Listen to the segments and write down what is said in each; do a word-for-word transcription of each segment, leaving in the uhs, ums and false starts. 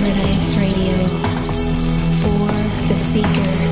Red Ice Radio for the Seeker.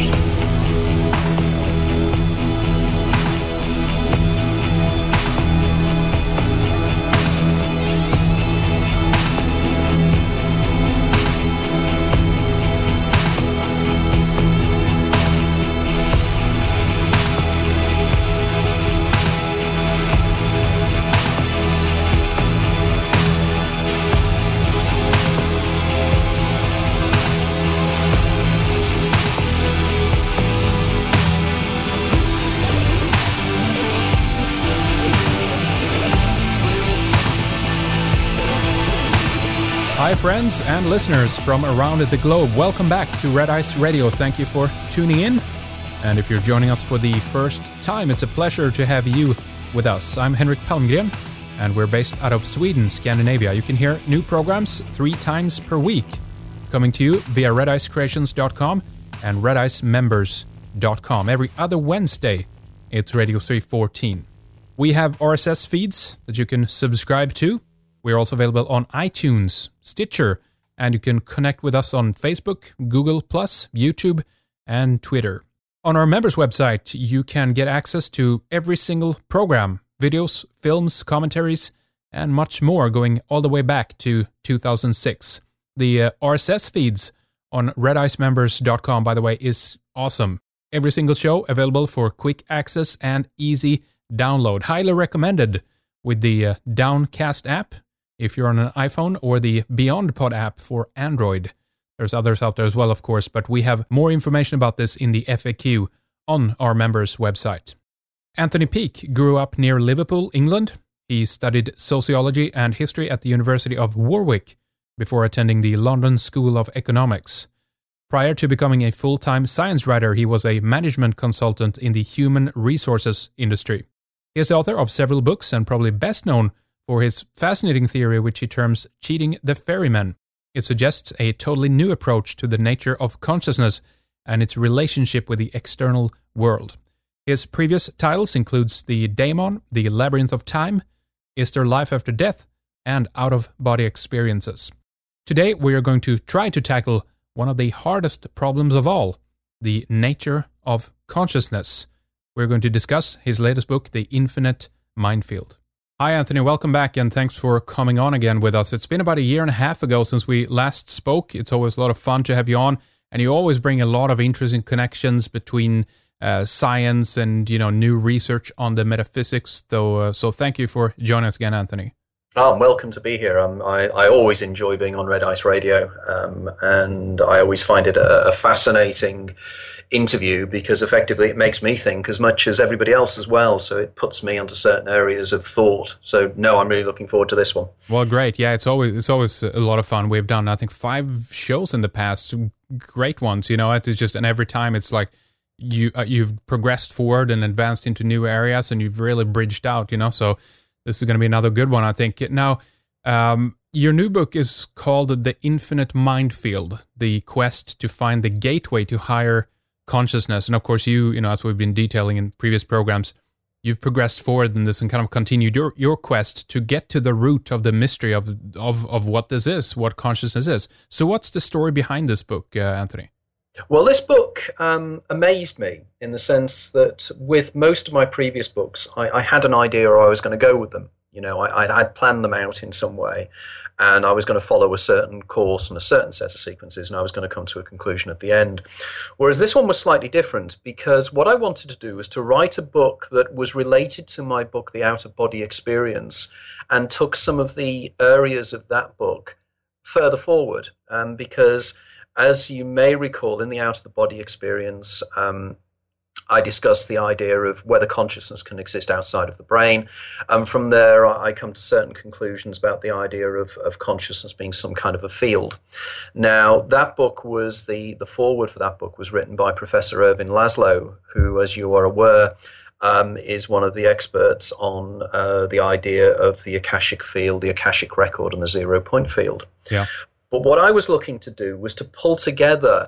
Hi friends and listeners from around the globe, welcome back to Red Ice Radio. Thank you for tuning in, and if you're joining us for the first time, it's a pleasure to have you with us. I'm Henrik Palmgren, and we're based out of Sweden, Scandinavia. You can hear new programs three times per week, coming to you via red ice creations dot com and red ice members dot com. Every other Wednesday, it's Radio three fourteen. We have R S S feeds that you can subscribe to. We're also available on iTunes, Stitcher, and you can connect with us on Facebook, Google plus, YouTube, and Twitter. On our members website, you can get access to every single program, videos, films, commentaries, and much more going all the way back to two thousand six. The uh, R S S feeds on red ice members dot com, by the way, is awesome. Every single show available for quick access and easy download. Highly recommended with the uh, Downcast app if you're on an iPhone, or the BeyondPod app for Android. There's others out there as well, of course, but we have more information about this in the F A Q on our members' website. Anthony Peake grew up near Liverpool, England. He studied sociology and history at the University of Warwick before attending the London School of Economics. Prior to becoming a full-time science writer, he was a management consultant in the human resources industry. He is the author of several books and probably best known for his fascinating theory, which he terms cheating the ferryman. It suggests a totally new approach to the nature of consciousness and its relationship with the external world. His previous titles includes The Daemon, The Labyrinth of Time, Is There Life After Death, and Out-of-Body Experiences. Today we are going to try to tackle one of the hardest problems of all, the nature of consciousness. We're going to discuss his latest book, The Infinite Mindfield. Hi, Anthony. Welcome back, and thanks for coming on again with us. It's been about a year and a half ago since we last spoke. It's always a lot of fun to have you on, and you always bring a lot of interesting connections between uh, science and, you know, new research on the metaphysics. So, uh, so thank you for joining us again, Anthony. Oh, I'm welcome to be here. Um, I, I always enjoy being on Red Ice Radio, um, and I always find it a, a fascinating interview because effectively it makes me think as much as everybody else as well, so it puts me onto certain areas of thought. So no, I'm really looking forward to this one. Well, great. Yeah, it's always it's always a lot of fun. We've done, I think, five shows in the past, great ones, you know. It's just, and every time it's like you uh, you've progressed forward and advanced into new areas, and you've really bridged out, you know. So this is going to be another good one, I think. Now, um your new book is called The Infinite Mindfield, the quest to find the gateway to higher consciousness. And of course, you, you know, as we've been detailing in previous programs, you've progressed forward in this and kind of continued your, your quest to get to the root of the mystery of, of, of what this is, what consciousness is. So what's the story behind this book, uh, Anthony? Well, this book um, amazed me in the sense that with most of my previous books, I, I had an idea or I was going to go with them. You know, I, I'd planned them out in some way, and I was going to follow a certain course and a certain set of sequences, and I was going to come to a conclusion at the end. Whereas this one was slightly different, because what I wanted to do was to write a book that was related to my book, The Out-of-Body Experience, and took some of the areas of that book further forward. Um, because, as you may recall, in The Out-of-the-Body Experience, um, I discussed the idea of whether consciousness can exist outside of the brain. And from there, I come to certain conclusions about the idea of, of consciousness being some kind of a field. Now, that book was, the, the foreword for that book was written by Professor Ervin Laszlo, who, as you are aware, um, is one of the experts on uh, the idea of the Akashic field, the Akashic record, and the zero point field. Yeah. But what I was looking to do was to pull together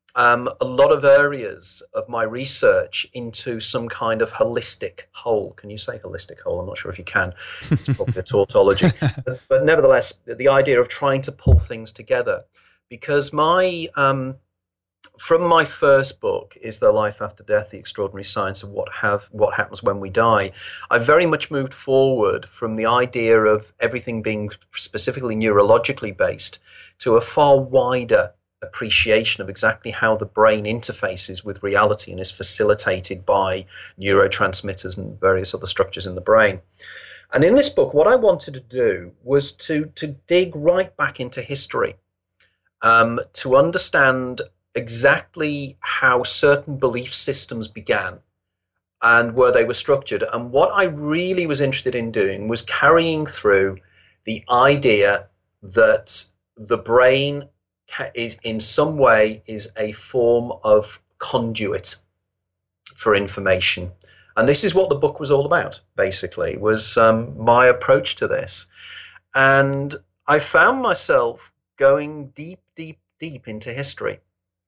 um, a lot of areas of my research into some kind of holistic whole. Can you say holistic whole? I'm not sure if you can. It's probably a tautology. But, but nevertheless, the idea of trying to pull things together. Because my um, from my first book, Is There Life After Death? The Extraordinary Science of What Have What Happens When We Die, I very much moved forward from the idea of everything being specifically neurologically based to a far wider appreciation of exactly how the brain interfaces with reality and is facilitated by neurotransmitters and various other structures in the brain. And in this book, what I wanted to do was to, to dig right back into history, um, to understand exactly how certain belief systems began and where they were structured. And what I really was interested in doing was carrying through the idea that the brain is in some way is a form of conduit for information. And this is what the book was all about, basically, was um, my approach to this. And I found myself going deep, deep, deep into history.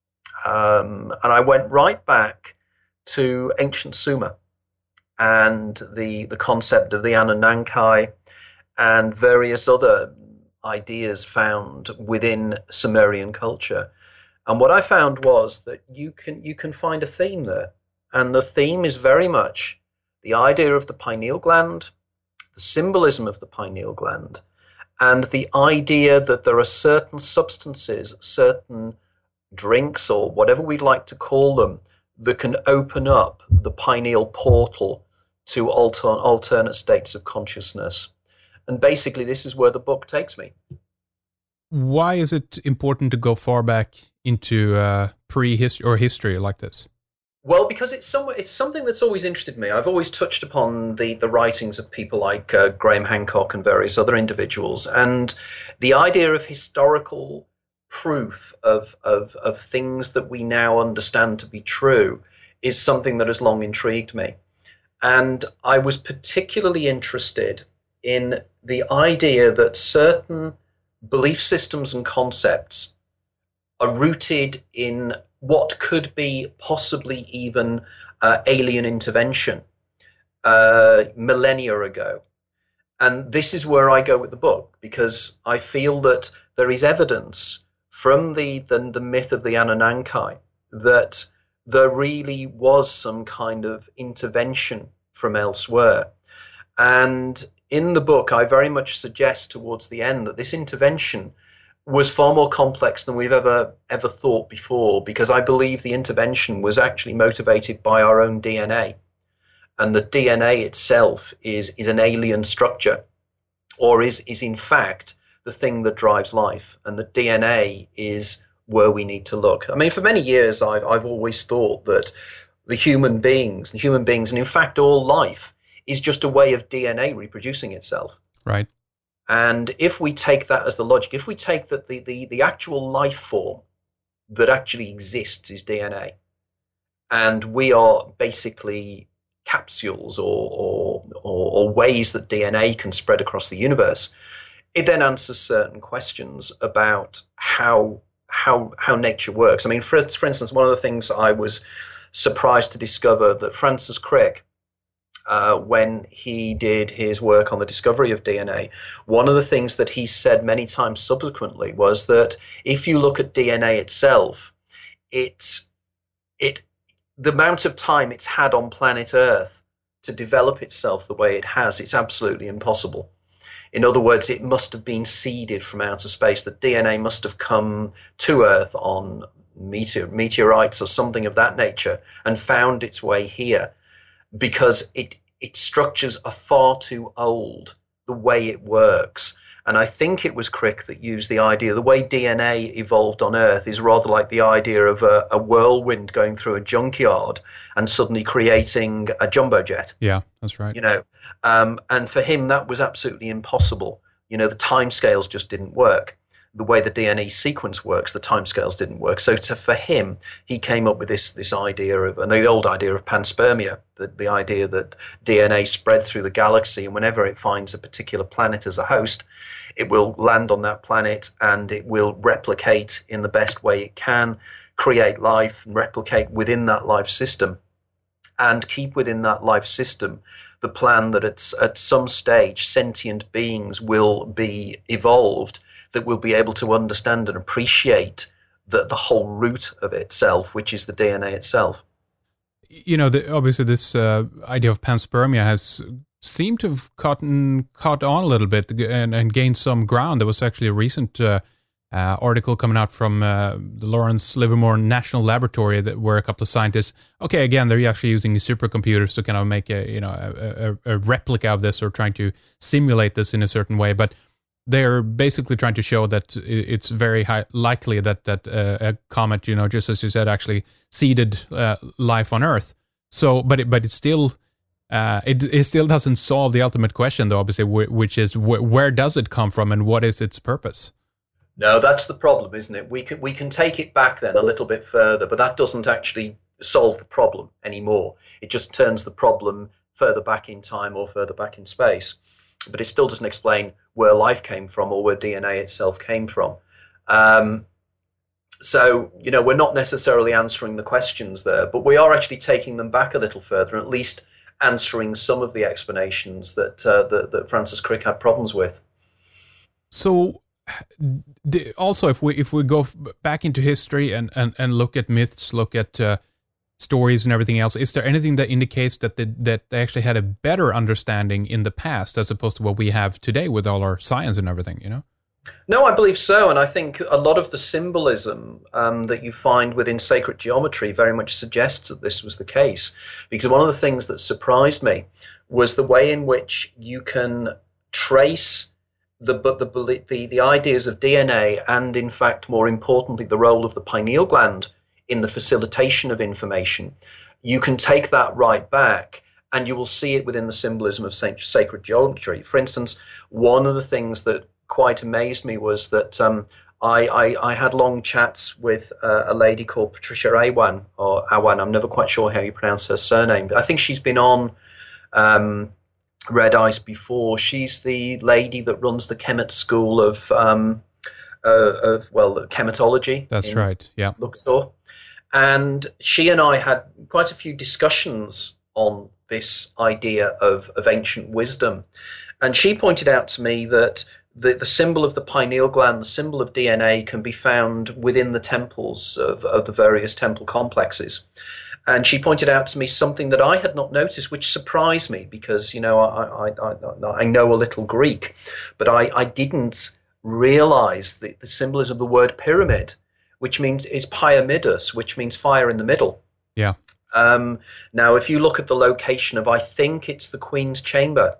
Um, and I went right back to ancient Sumer and the, the concept of the Anunnaki and various other ideas found within Sumerian culture. And what I found was that you can you can find a theme there. And the theme is very much the idea of the pineal gland, the symbolism of the pineal gland, and the idea that there are certain substances, certain drinks, or whatever we'd like to call them, that can open up the pineal portal to alter, alternate states of consciousness. And basically, this is where the book takes me. Why is it important to go far back into uh, pre-history or history like this? Well, because it's some, it's something that's always interested me. I've always touched upon the, the writings of people like uh, Graham Hancock and various other individuals. And the idea of historical proof of, of, of things that we now understand to be true is something that has long intrigued me. And I was particularly interested in the idea that certain belief systems and concepts are rooted in what could be possibly even uh, alien intervention uh, millennia ago. And this is where I go with the book, because I feel that there is evidence from the, the, the myth of the Anunnaki that there really was some kind of intervention from elsewhere. And in the book, I very much suggest towards the end that this intervention was far more complex than we've ever ever thought before, because I believe the intervention was actually motivated by our own D N A. And the D N A itself is, is an alien structure, or is, is in fact the thing that drives life. And the D N A is where we need to look. I mean, for many years, I've, I've always thought that the human beings, the human beings, and in fact all life, is just a way of D N A reproducing itself. Right. And if we take that as the logic, if we take that the, the, the actual life form that actually exists is D N A, and we are basically capsules or, or, or, or ways that D N A can spread across the universe, it then answers certain questions about how how how nature works. I mean, for, for instance, one of the things I was surprised to discover that Francis Crick, Uh, when he did his work on the discovery of D N A, one of the things that he said many times subsequently was that if you look at D N A itself, it, it, the amount of time it's had on planet Earth to develop itself the way it has, it's absolutely impossible. In other words, it must have been seeded from outer space. The D N A must have come to Earth on meteor, meteorites or something of that nature and found its way here, because it its structures are far too old, the way it works. And I think it was Crick that used the idea, the way D N A evolved on Earth is rather like the idea of a, a whirlwind going through a junkyard and suddenly creating a jumbo jet. Yeah, that's right. You know, um, and for him, that was absolutely impossible. You know, the timescales just didn't work. The way the D N A sequence works, the timescales didn't work. So to, for him, he came up with this this idea of, and the old idea of panspermia, the, the idea that D N A spread through the galaxy, and whenever it finds a particular planet as a host, it will land on that planet and it will replicate in the best way it can, create life and replicate within that life system, and keep within that life system the plan that it's, at some stage sentient beings will be evolved that will be able to understand and appreciate the, the whole root of itself, which is the D N A itself. You know, the, obviously this uh, idea of panspermia has seemed to have caught, caught on a little bit and, and gained some ground. There was actually a recent uh, uh, article coming out from uh, the Lawrence Livermore National Laboratory that where a couple of scientists, okay, again, they're actually using supercomputers to kind of make a, you know, a, a, a replica of this or trying to simulate this in a certain way. But they're basically trying to show that it's very high, likely that that uh, a comet, you know, just as you said, actually seeded uh, life on Earth. So, but it, but it still uh, it it still doesn't solve the ultimate question, though. Obviously, which is wh- where does it come from and what is its purpose? No, that's the problem, isn't it? We can we can take it back then a little bit further, but that doesn't actually solve the problem anymore. It just turns the problem further back in time or further back in space. But it still doesn't explain where life came from or where D N A itself came from. Um, so, you know, we're not necessarily answering the questions there, but we are actually taking them back a little further, and at least answering some of the explanations that, uh, that, that Francis Crick had problems with. So, the, also, if we if we go back into history and, and, and look at myths, look at uh, stories and everything else, is there anything that indicates that they, that they actually had a better understanding in the past as opposed to what we have today with all our science and everything, you know? No, I believe so. And I think a lot of the symbolism um, that you find within sacred geometry very much suggests that this was the case. Because one of the things that surprised me was the way in which you can trace the, the, the, the ideas of D N A and, in fact, more importantly, the role of the pineal gland in the facilitation of information. You can take that right back and you will see it within the symbolism of sacred geometry. For instance, one of the things that quite amazed me was that um, I, I, I had long chats with uh, a lady called Patricia Awan, or Awan, I'm never quite sure how you pronounce her surname, but I think she's been on um, Red Ice before. She's the lady that runs the Kemet School of, um, uh, of well, chematology. That's right, yeah. Luxor. And she and I had quite a few discussions on this idea of, of ancient wisdom. And she pointed out to me that the, the symbol of the pineal gland, the symbol of D N A, can be found within the temples of, of the various temple complexes. And she pointed out to me something that I had not noticed, which surprised me because, you know, I, I, I, I know a little Greek, but I, I didn't realize the, the symbolism of the word pyramid, which means it's pyramidus, which means fire in the middle. Yeah. Um, now, if you look at the location of, I think it's the Queen's Chamber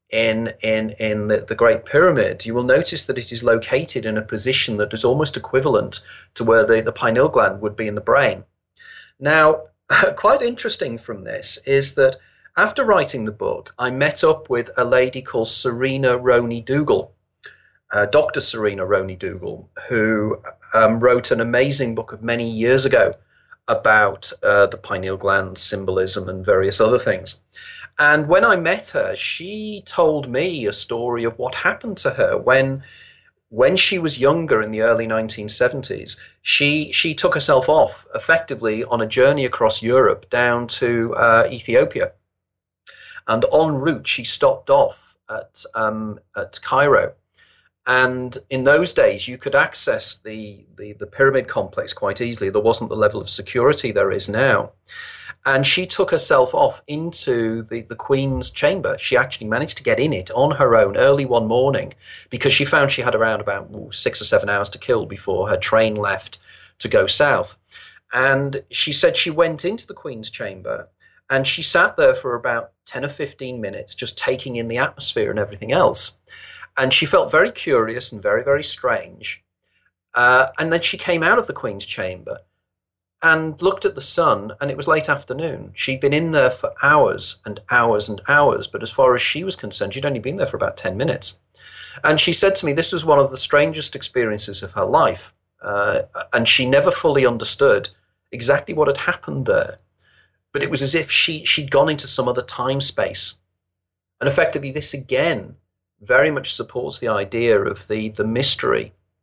in in in the, the Great Pyramid, you will notice that it is located in a position that is almost equivalent to where the, the pineal gland would be in the brain. Now, quite interesting from this is that after writing the book, I met up with a lady called Serena Roney Dougal, uh, Doctor Serena Roney Dougal, who um, wrote an amazing book of many years ago about uh, the pineal gland symbolism and various other things. And when I met her, she told me a story of what happened to her when when she was younger in the early nineteen seventies. She she took herself off effectively on a journey across Europe down to uh, Ethiopia. And en route, she stopped off at um, at Cairo. And in those days, you could access the, the, the pyramid complex quite easily. There wasn't the level of security there is now. And she took herself off into the, the Queen's chamber. She actually managed to get in it on her own early one morning because she found she had around about ooh, six or seven hours to kill before her train left to go south. And she said she went into the Queen's chamber and she sat there for about ten or fifteen minutes just taking in the atmosphere and everything else. And she felt very curious and very, very strange. Uh, and then she came out of the Queen's chamber and looked at the sun, and it was late afternoon. She'd been in there for hours and hours and hours, but as far as she was concerned, she'd only been there for about ten minutes. And she said to me this was one of the strangest experiences of her life, uh, and she never fully understood exactly what had happened there. But it was as if she, she'd gone into some other time space. And effectively, this again very much supports the idea of the, the mystery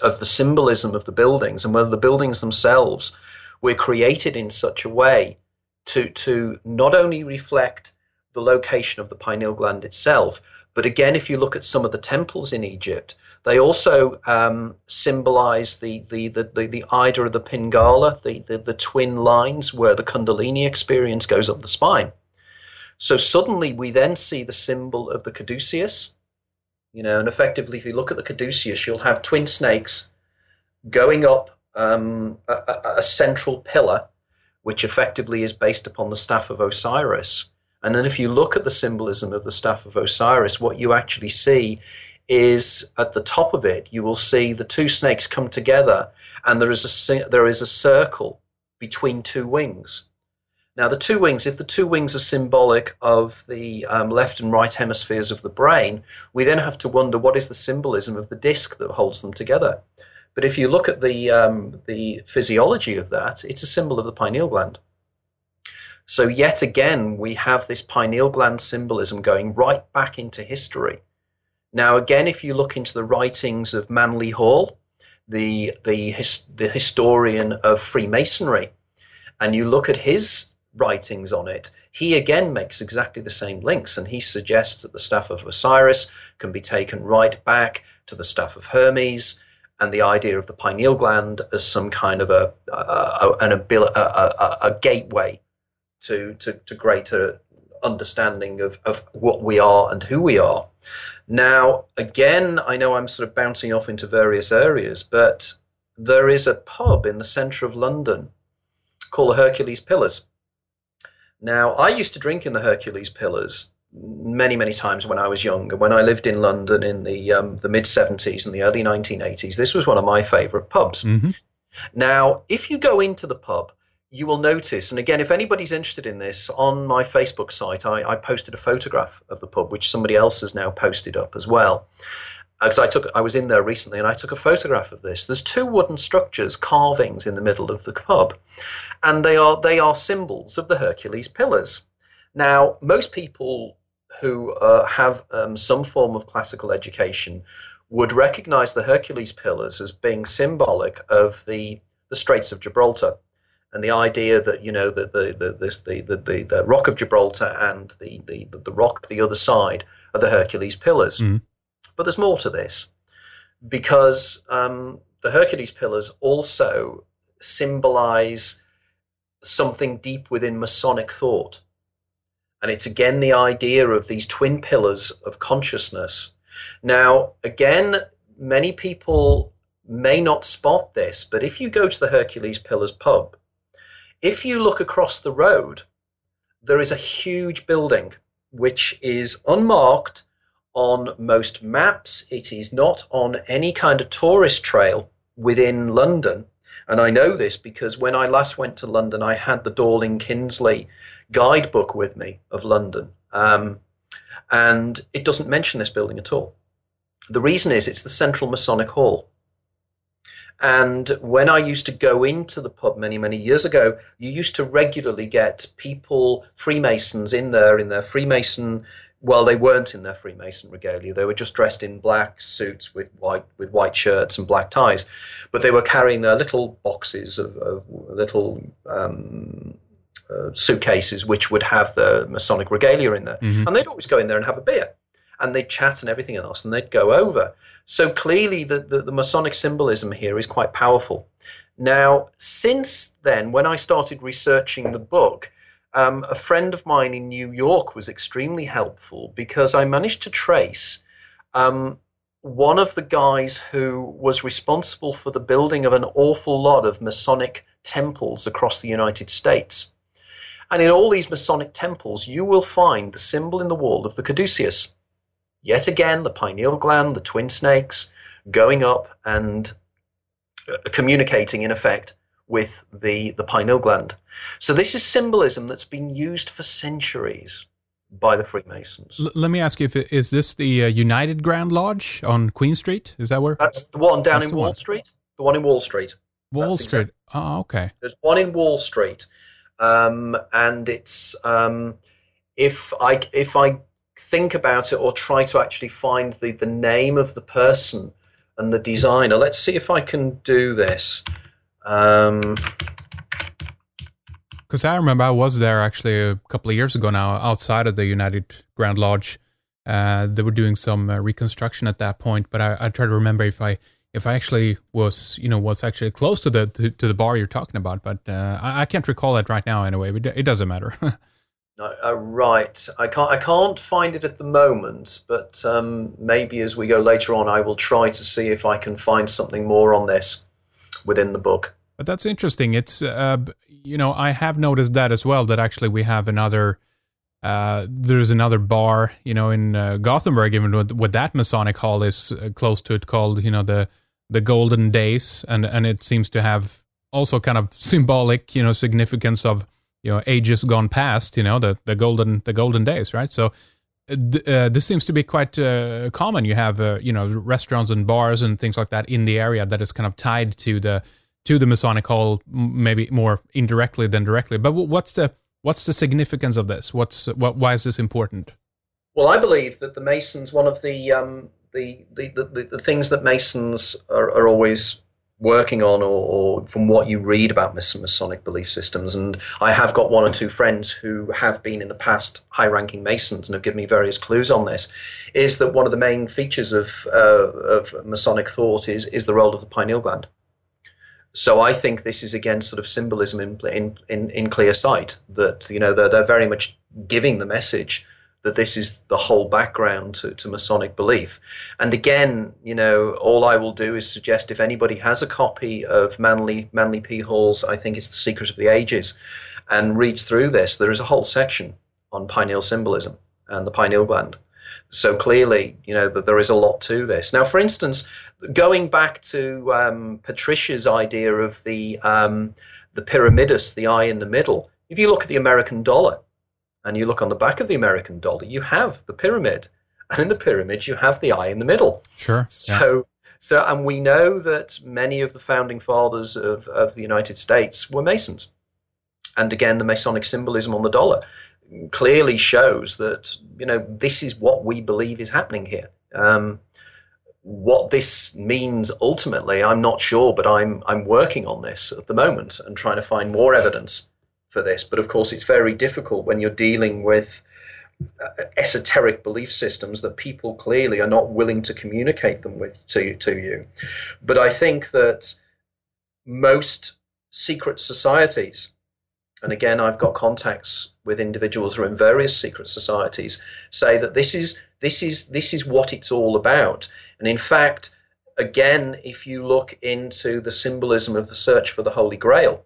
of the symbolism of the buildings, and whether the buildings themselves were created in such a way to to not only reflect the location of the pineal gland itself, but again, if you look at some of the temples in Egypt, they also um, symbolize the, the, the, the, the Ida of the Pingala, the, the, the twin lines where the Kundalini experience goes up the spine. So suddenly we then see the symbol of the caduceus, you know, and effectively if you look at the caduceus, you'll have twin snakes going up um, a, a, a central pillar, which effectively is based upon the staff of Osiris. And then if you look at the symbolism of the staff of Osiris, what you actually see is at the top of it, you will see the two snakes come together, and there is a there is a circle between two wings. Now, the two wings, if the two wings are symbolic of the um, left and right hemispheres of the brain, we then have to wonder what is the symbolism of the disc that holds them together. But if you look at the um, the physiology of that, it's a symbol of the pineal gland. So yet again, we have this pineal gland symbolism going right back into history. Now, again, if you look into the writings of Manly Hall, the, the, his, the historian of Freemasonry, and you look at his writings on it, he again makes exactly the same links, and he suggests that the staff of Osiris can be taken right back to the staff of Hermes, and the idea of the pineal gland as some kind of a, a, an abil- a, a, a gateway To, to, to greater understanding of, of what we are and who we are. Now, again, I know I'm sort of bouncing off into various areas, but there is a pub in the centre of London called the Hercules Pillars. Now, I used to drink in the Hercules Pillars many, many times when I was young. And when I lived in London in the, um, the mid-seventies and the early nineteen eighties, this was one of my favourite pubs. Mm-hmm. Now, if you go into the pub, you will notice, and again, if anybody's interested in this, on my Facebook site, I, I posted a photograph of the pub, which somebody else has now posted up as well. Because I took, I was in there recently, and I took a photograph of this. There's two wooden structures, carvings in the middle of the pub, and they are they are symbols of the Hercules Pillars. Now, most people who uh, have um, some form of classical education would recognise the Hercules Pillars as being symbolic of the the Straits of Gibraltar. And the idea that, you know, the the the the the, the, the Rock of Gibraltar and the, the the rock the other side are the Hercules Pillars. Mm. But there's more to this, because um, the Hercules Pillars also symbolize something deep within Masonic thought. And it's again the idea of these twin pillars of consciousness. Now, again, many people may not spot this, but if you go to the Hercules Pillars pub, if you look across the road, there is a huge building which is unmarked on most maps. It is not on any kind of tourist trail within London. And I know this because when I last went to London, I had the Dorling Kinsley guidebook with me of London. Um, and it doesn't mention this building at all. The reason is it's the Central Masonic Hall. And when I used to go into the pub many, many years ago, you used to regularly get people, Freemasons in there, in their Freemason, well, they weren't in their Freemason regalia. They were just dressed in black suits with white with white shirts and black ties. But they were carrying their little boxes of, of little um, uh, suitcases which would have the Masonic regalia in there. Mm-hmm. And they'd always go in there and have a beer. And they'd chat and everything else, and they'd go over. So clearly the, the, the Masonic symbolism here is quite powerful. Now, since then, when I started researching the book, um, a friend of mine in New York was extremely helpful, because I managed to trace um, one of the guys who was responsible for the building of an awful lot of Masonic temples across the United States. And in all these Masonic temples, you will find the symbol in the wall of the caduceus. Yet again, the pineal gland, the twin snakes, going up and uh, communicating, in effect, with the, the pineal gland. So this is symbolism that's been used for centuries by the Freemasons. L- let me ask you, if it, is this the uh, United Grand Lodge on Queen Street? Is that where? That's the one down That's in the Wall one. Street. The one in Wall Street. Wall That's Street. Exactly. Oh, okay. There's one in Wall Street. Um, and it's, um, if I, if I, think about it or try to actually find the, the name of the person and the designer. Let's see if I can do this. Um, Because I remember I was there actually a couple of years ago now, outside of the United Grand Lodge. Uh, they were doing some uh, reconstruction at that point, but I, I try to remember if I if I actually was you know was actually close to the to, to the bar you're talking about, but uh, I, I can't recall it right now. Anyway, it, it doesn't matter. uh, right, I can't I can't find it at the moment, but um, maybe as we go later on, I will try to see if I can find something more on this within the book. But that's interesting. It's uh, you know I have noticed that as well. That actually we have another. Uh, there's another bar, you know, in uh, Gothenburg, even with, with that Masonic hall is uh, close to it, called, you know, the the Golden Days, and and it seems to have also kind of symbolic, you know, significance of, you know, ages gone past, you know, the the golden the golden days, right? So uh, th- uh, this seems to be quite uh, common. You have uh, you know restaurants and bars and things like that in the area that is kind of tied to the to the Masonic hall, maybe more indirectly than directly. But what's the What's the significance of this? What's what? Why is this important? Well, I believe that the Masons, one of the um, the, the, the, the things that Masons are, are always working on, or, or from what you read about Masonic belief systems, and I have got one or two friends who have been in the past high-ranking Masons and have given me various clues on this, is that one of the main features of uh, of Masonic thought is is the role of the pineal gland. So I think this is, again, sort of symbolism in in in, in clear sight, that, you know, they're, they're very much giving the message that this is the whole background to, to Masonic belief. And again, you know, all I will do is suggest, if anybody has a copy of Manly Manly P. Hall's, I think it's The Secret of the Ages, and reads through this, there is a whole section on pineal symbolism and the pineal gland. So clearly, you know, that there is a lot to this. Now, for instance, going back to um, Patricia's idea of the um, the pyramidus, the eye in the middle, if you look at the American dollar and you look on the back of the American dollar, you have the pyramid. And in the pyramid, you have the eye in the middle. Sure. So, yeah. so and we know that many of the founding fathers of, of the United States were Masons. And again, the Masonic symbolism on the dollar clearly shows that, you know, this is what we believe is happening here. Um, what this means ultimately, I'm not sure, but I'm I'm working on this at the moment and trying to find more evidence for this. But of course, it's very difficult when you're dealing with uh, esoteric belief systems that people clearly are not willing to communicate them with to to you. But I think that most secret societies, and again, I've got contacts with individuals who are in various secret societies, say that this is this is this is what it's all about. And in fact, again, if you look into the symbolism of the search for the Holy Grail,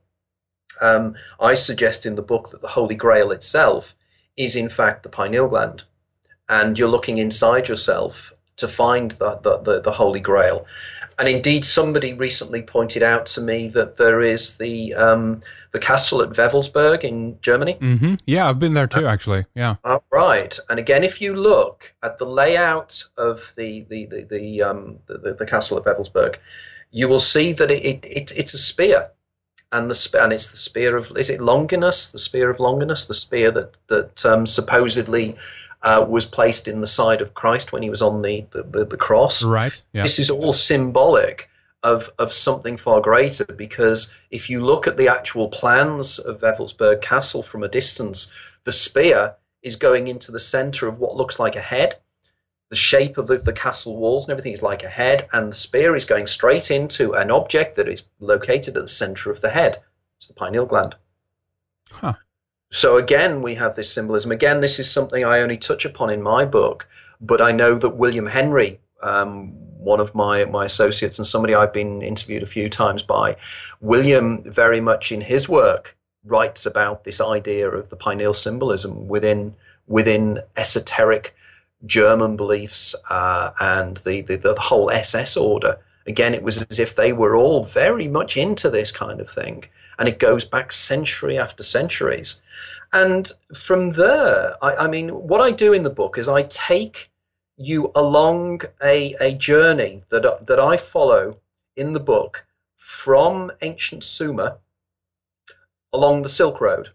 um, I suggest in the book that the Holy Grail itself is in fact the pineal gland, and you're looking inside yourself to find the the, the, the Holy Grail. And indeed, somebody recently pointed out to me that there is the um, the castle at Wewelsburg in Germany. Mm-hmm. Yeah, I've been there too, actually. Yeah. Uh, right. And again, if you look at the layout of the the the the, um, the, the castle at Wewelsburg, you will see that it, it, it it's a spear, and the and it's the spear of, is it Longinus? The spear of Longinus, the spear that that um, supposedly. Uh, was placed in the side of Christ when he was on the, the, the, the cross. Right. Yeah. This is all symbolic of, of something far greater, because if you look at the actual plans of Wewelsburg Castle from a distance, the spear is going into the center of what looks like a head. The shape of the, the castle walls and everything is like a head, and the spear is going straight into an object that is located at the center of the head. It's the pineal gland. Huh. So again, we have this symbolism. Again, this is something I only touch upon in my book, but I know that William Henry, um, one of my, my associates and somebody I've been interviewed a few times by, William very much in his work writes about this idea of the pineal symbolism within within esoteric German beliefs uh, and the, the, the whole S S order. Again, it was as if they were all very much into this kind of thing, and it goes back century after centuries. And from there, I, I mean, what I do in the book is I take you along a, a journey that, that I follow in the book from ancient Sumer along the Silk Road.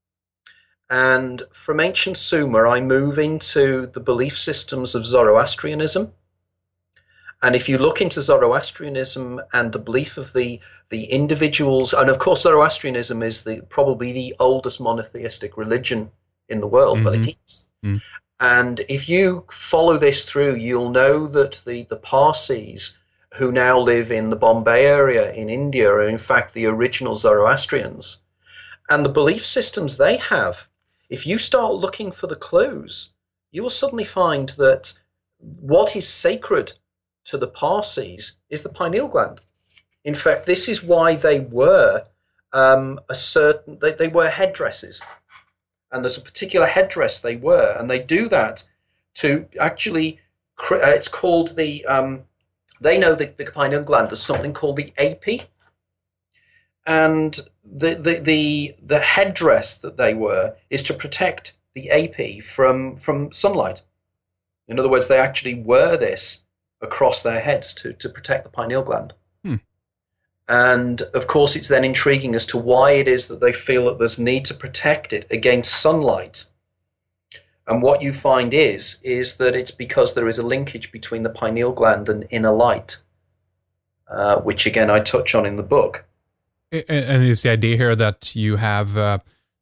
And from ancient Sumer, I move into the belief systems of Zoroastrianism. And if you look into Zoroastrianism and the belief of the the individuals, and of course Zoroastrianism is the probably the oldest monotheistic religion in the world, mm-hmm. well, it is. Mm. And if you follow this through, you'll know that the, the Parsis, who now live in the Bombay area in India, are in fact the original Zoroastrians. And the belief systems they have, if you start looking for the clues, you will suddenly find that what is sacred to the Parsis is the pineal gland. In fact, this is why they wear um, a certain, they, they wear headdresses. And there's a particular headdress they wear, and they do that to actually, uh, it's called the, um, they know the, the pineal gland as something called the A P. And the, the, the, the headdress that they wear is to protect the A P from, from sunlight. In other words, they actually wear this across their heads to, to protect the pineal gland. Hmm. And of course, it's then intriguing as to why it is that they feel that there's need to protect it against sunlight. And what you find is, is that it's because there is a linkage between the pineal gland and inner light, uh, which again I touch on in the book. And it's the idea here that you have, uh,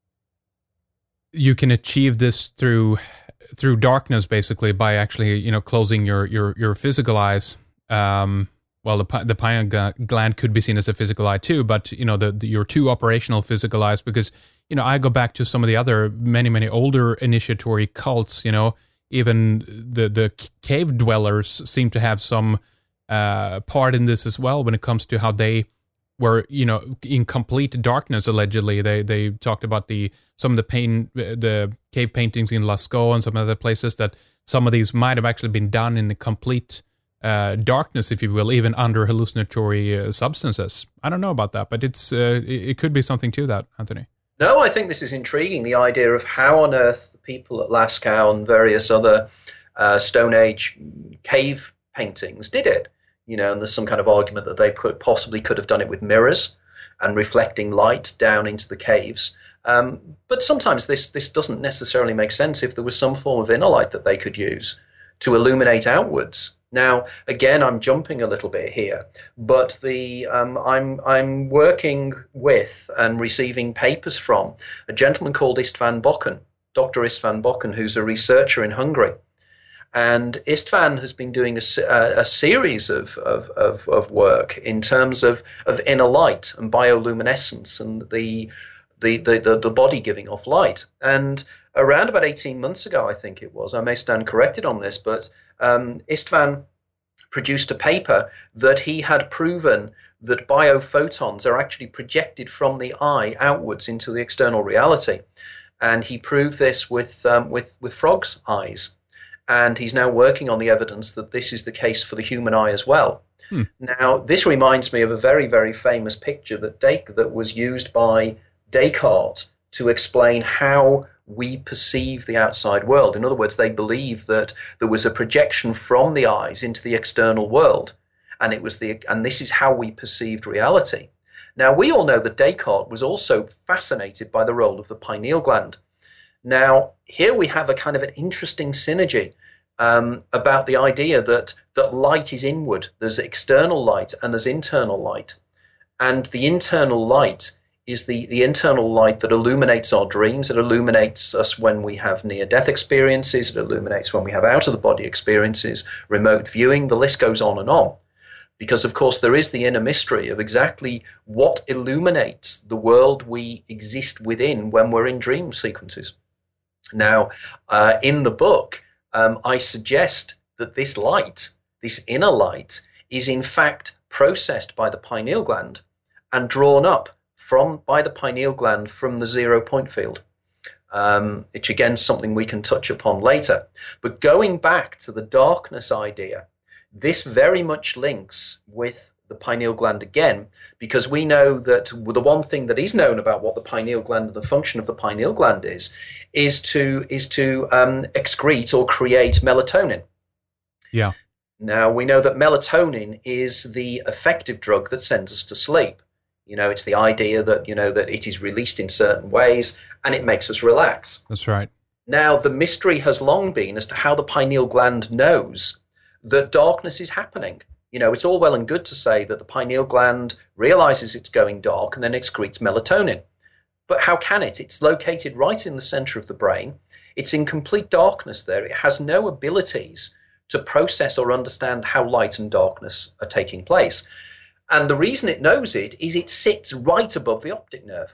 you can achieve this through through darkness, basically, by actually, you know, closing your your your physical eyes. Um, well, the the pineal gland could be seen as a physical eye too, but you know, the, the your two operational physical eyes, because you know, I go back to some of the other many many older initiatory cults. You know, even the the cave dwellers seem to have some uh, part in this as well when it comes to how they were, you know, in complete darkness. Allegedly, they they talked about the some of the pain, the cave paintings in Lascaux and some other places, that some of these might have actually been done in the complete uh, darkness, if you will, even under hallucinatory uh, substances. I don't know about that, but it's uh, it, it could be something to that, Anthony. No, I think this is intriguing. The idea of how on earth the people at Lascaux and various other uh, Stone Age cave paintings did it. You know, and there's some kind of argument that they could, possibly could have done it with mirrors and reflecting light down into the caves. Um, but sometimes this this doesn't necessarily make sense if there was some form of inner light that they could use to illuminate outwards. Now, again, I'm jumping a little bit here, but the um, I'm I'm working with and receiving papers from a gentleman called Istvan Bokken, Doctor Istvan Bokken, who's a researcher in Hungary. And Istvan has been doing a, a, a series of, of, of, of work in terms of, of inner light and bioluminescence and the, the, the, the, the body giving off light. And around about eighteen months ago, I think it was, I may stand corrected on this, but um, Istvan produced a paper that he had proven that biophotons are actually projected from the eye outwards into the external reality. And he proved this with, um, with, with frogs' eyes. And he's now working on the evidence that this is the case for the human eye as well. Hmm. Now, this reminds me of a very, very famous picture that Des- that was used by Descartes to explain how we perceive the outside world. In other words, they believed that there was a projection from the eyes into the external world, and it was the and this is how we perceived reality. Now, we all know that Descartes was also fascinated by the role of the pineal gland. Now, here we have a kind of an interesting synergy um, about the idea that, that light is inward. There's external light and there's internal light. And the internal light is the, the internal light that illuminates our dreams. It illuminates us when we have near-death experiences. It illuminates when we have out-of-the-body experiences, remote viewing. The list goes on and on. Because, of course, there is the inner mystery of exactly what illuminates the world we exist within when we're in dream sequences. Now, uh, in the book, um, I suggest that this light, this inner light, is in fact processed by the pineal gland and drawn up from by the pineal gland from the zero point field, um, which again is something we can touch upon later. But going back to the darkness idea, this very much links with the pineal gland again, because we know that the one thing that is known about what the pineal gland and the function of the pineal gland is, is to is to um, excrete or create melatonin. Yeah. Now, we know that melatonin is the effective drug that sends us to sleep. You know, it's the idea that, you know, that it is released in certain ways and it makes us relax. That's right. Now, the mystery has long been as to how the pineal gland knows that darkness is happening. You know, it's all well and good to say that the pineal gland realizes it's going dark and then excretes melatonin. But how can it? It's located right in the center of the brain. It's in complete darkness there. It has no abilities to process or understand how light and darkness are taking place. And the reason it knows it is it sits right above the optic nerve.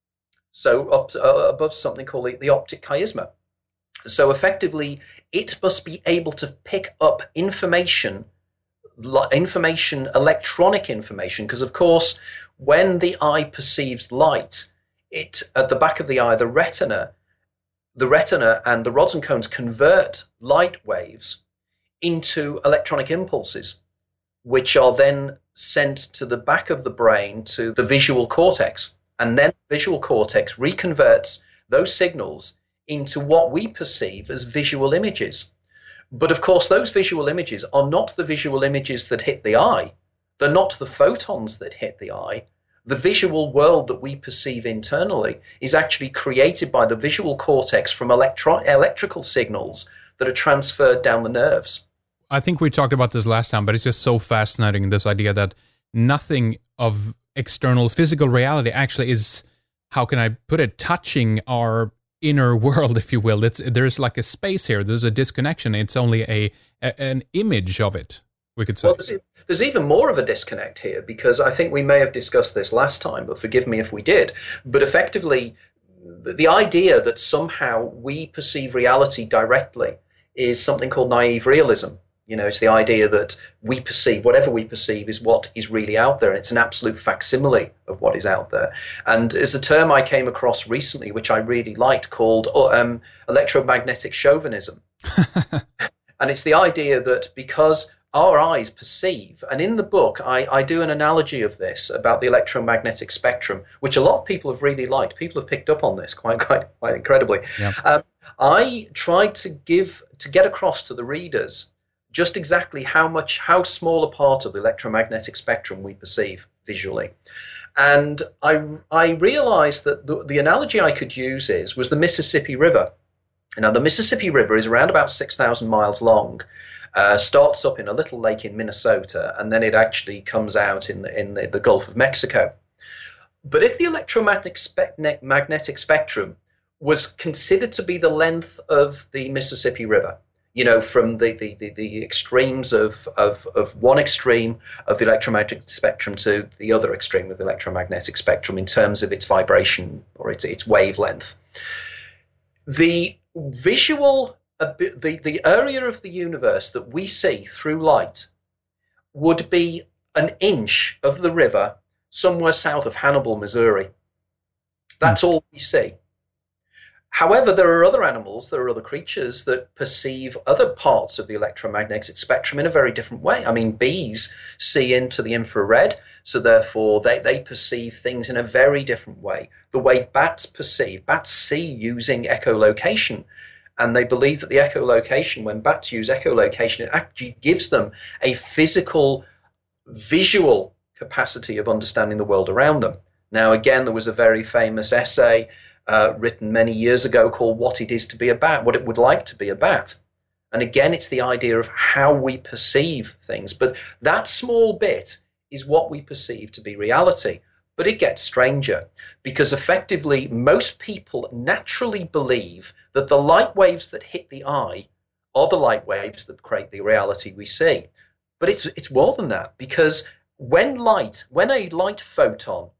So up, uh, above something called the, the optic chiasma. So effectively, it must be able to pick up information, information, electronic information, because of course, when the eye perceives light, it at the back of the eye, the retina, the retina and the rods and cones convert light waves into electronic impulses, which are then sent to the back of the brain to the visual cortex. And then the visual cortex reconverts those signals into what we perceive as visual images. But of course, those visual images are not the visual images that hit the eye. They're not the photons that hit the eye. The visual world that we perceive internally is actually created by the visual cortex from electro- electrical signals that are transferred down the nerves. I think we talked about this last time, but it's just so fascinating, this idea that nothing of external physical reality actually is, how can I put it, touching our inner world, if you will. It's, there's like a space here. There's a disconnection. It's only a, a an image of it, we could say. Well, there's, there's even more of a disconnect here, because I think we may have discussed this last time, but forgive me if we did. But effectively, the, the idea that somehow we perceive reality directly is something called naive realism. You know, it's the idea that we perceive, whatever we perceive is what is really out there. And it's an absolute facsimile of what is out there. And there's a term I came across recently, which I really liked, called um, electromagnetic chauvinism. And it's the idea that because our eyes perceive, and in the book, I, I do an analogy of this about the electromagnetic spectrum, which a lot of people have really liked. People have picked up on this quite, quite, quite incredibly. Yeah. Um, I tried to give, to get across to the readers just exactly how much, how small a part of the electromagnetic spectrum we perceive visually. And I, I realized that the, the analogy I could use is, was the Mississippi River. Now, the Mississippi River is around about six thousand miles long, uh, starts up in a little lake in Minnesota, and then it actually comes out in the, in the, the Gulf of Mexico. But if the electromagnetic spe- magnetic spectrum was considered to be the length of the Mississippi River, you know, from the, the, the, the extremes of, of, of one extreme of the electromagnetic spectrum to the other extreme of the electromagnetic spectrum in terms of its vibration or its, its wavelength. The visual, the, the area of the universe that we see through light would be an inch of the river somewhere south of Hannibal, Missouri. That's all we see. However, there are other animals, there are other creatures that perceive other parts of the electromagnetic spectrum in a very different way. I mean, bees see into the infrared, so therefore they, they perceive things in a very different way. The way bats perceive, bats see using echolocation, and they believe that the echolocation, when bats use echolocation, it actually gives them a physical, visual capacity of understanding the world around them. Now, again, there was a very famous essay Uh, written many years ago called What It Is to Be a Bat, What It Would Like to Be a Bat. And again, it's the idea of how we perceive things. But that small bit is what we perceive to be reality. But it gets stranger, because effectively most people naturally believe that the light waves that hit the eye are the light waves that create the reality we see. But it's it's more than that, because when light, when a light photon